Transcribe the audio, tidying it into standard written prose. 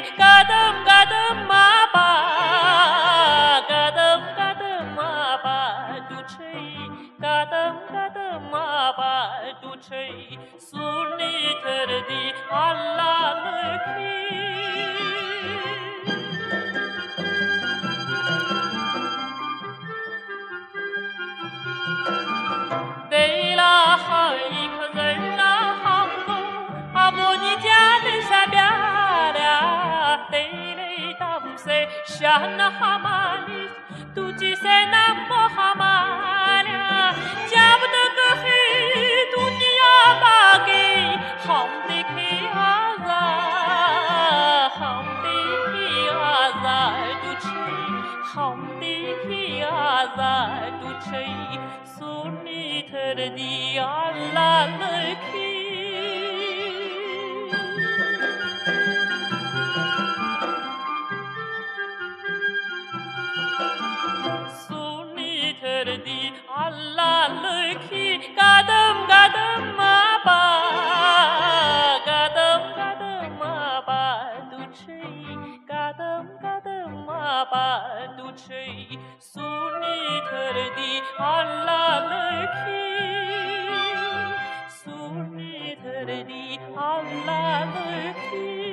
कदम कदम मापा कदम कदम मापा दुछै कदम कदम मापा दुछै सुनि थरदि अल्लाह लखी对啦，好一个人啦，好多阿婆你家的啥边啦？对嘞，大不塞啥那哈嘛哩，都几塞那么哈嘛啦？家不得个黑，都你呀把给，好的去啊啦，好的去啊啦，都吹，好的去啊啦，都吹。सुनी थर दिया लाल की सुनी थर दी लाल की कदम कदम मापा कदम कदम मापा तुझे कदम कदम मापा तुझे सुनी थर दी लाल की सुनी थर दी लाल की